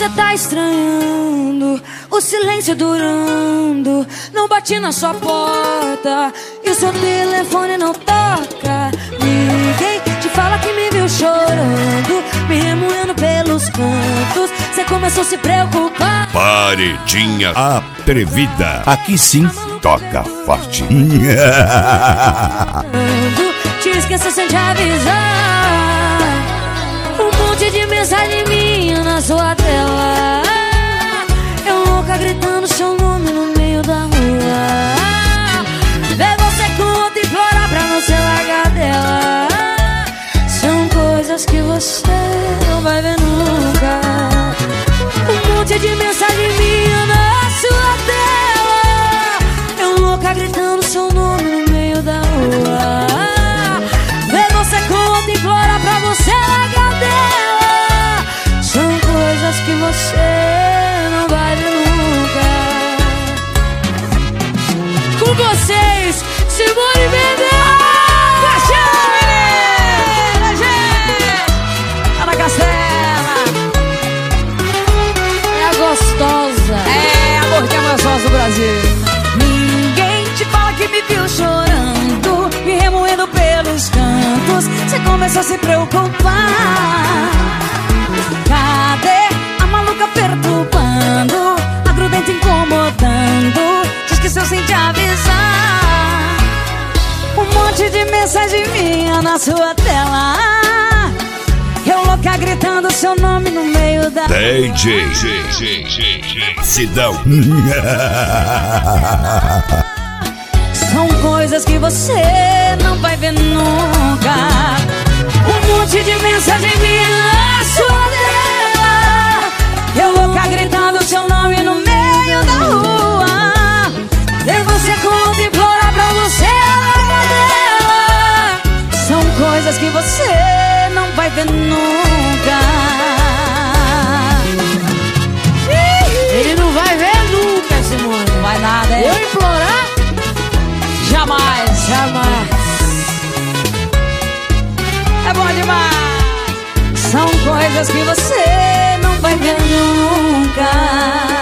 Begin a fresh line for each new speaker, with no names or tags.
você tá estranhando, o silêncio durando. Não bati na sua porta e o seu telefone não toca. Ninguém te fala que me viu chorando, me remoendo pelos cantos. Você começou a se preocupar.
Paredinha atrevida. Aqui sim toca forte.
Te esqueça sem te avisar. Um monte de mensagem minha na sua tela. Eu louca gritando seu nome no meio da rua. Ver você com outra implorar pra não ser largar dela. São coisas que você não vai ver nunca. Um monte de mensagem minha na sua tela. Eu louca gritando seu nome no meio da rua. Ver você com outra implorar pra você largar dela. São coisas que você não vai ver nunca. Com vocês, Simone Mendes! Paixão, menina, gente! Ana Castela! É a gostosa. É a gordinha mais gostosa do Brasil. Ninguém te fala que me viu chorando, me remoendo pelos cantos. Você começou a se preocupar. Cadê a maluca perturbando, a grudenta incomodando? Te esqueceu sem te avisar. Um monte de mensagem minha na sua tela. Eu louca gritando seu nome no meio da
DJ Sidão.
São coisas que você não vai ver nunca. Um monte de mensagem minha na sua tela. Eu louca gritando seu nome no meio da rua. E você conta e implora pra você largar dela. São coisas que você não vai ver nunca. Ele não vai ver nunca, Simone. Não vai nada, é? Eu implorar? Jamais, jamais. É bom demais. São coisas que você não vai ver nunca.